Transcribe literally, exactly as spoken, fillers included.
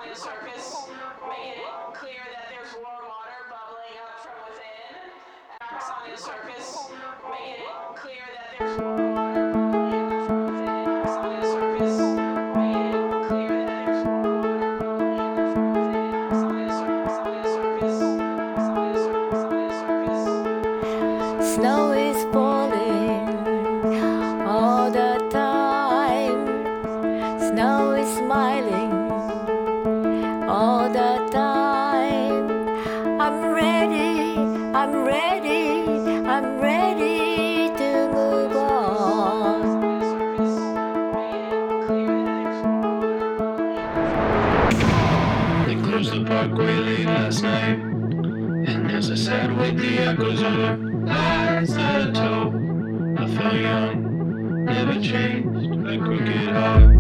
surface, making it clear that there's warm water bubbling up from within. Arcs on his surface, making it clear that there's warm water bubbling up from within. Arcs on his surface, making it clear that there's warm water bubbling up from within. Arcs on his surface, on his surface, arcs on his surface, on his surface. Snow is falling all the time. Snow is smiling all the time. I'm ready, I'm ready, I'm ready to move on. They closed the parkway late last night, and as I sat with the echoes of her eyes that I told, I felt young, never changed, a crooked heart.